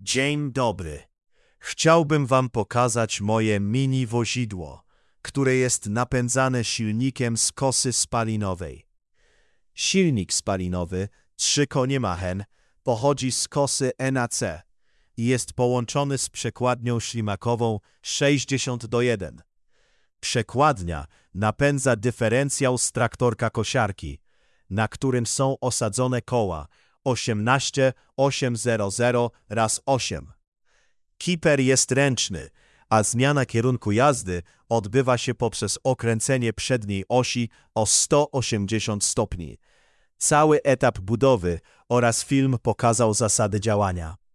Dzień dobry. Chciałbym wam pokazać moje mini wozidło, które jest napędzane silnikiem z kosy spalinowej. Silnik spalinowy 3 konie Machen pochodzi z kosy NAC i jest połączony z przekładnią ślimakową 60:1. Przekładnia napędza dyferencjał z traktorka kosiarki, na którym są osadzone koła 18 800x8. Kiper jest ręczny, a zmiana kierunku jazdy odbywa się poprzez okręcenie przedniej osi o 180 stopni. Cały etap budowy oraz film pokazał zasady działania.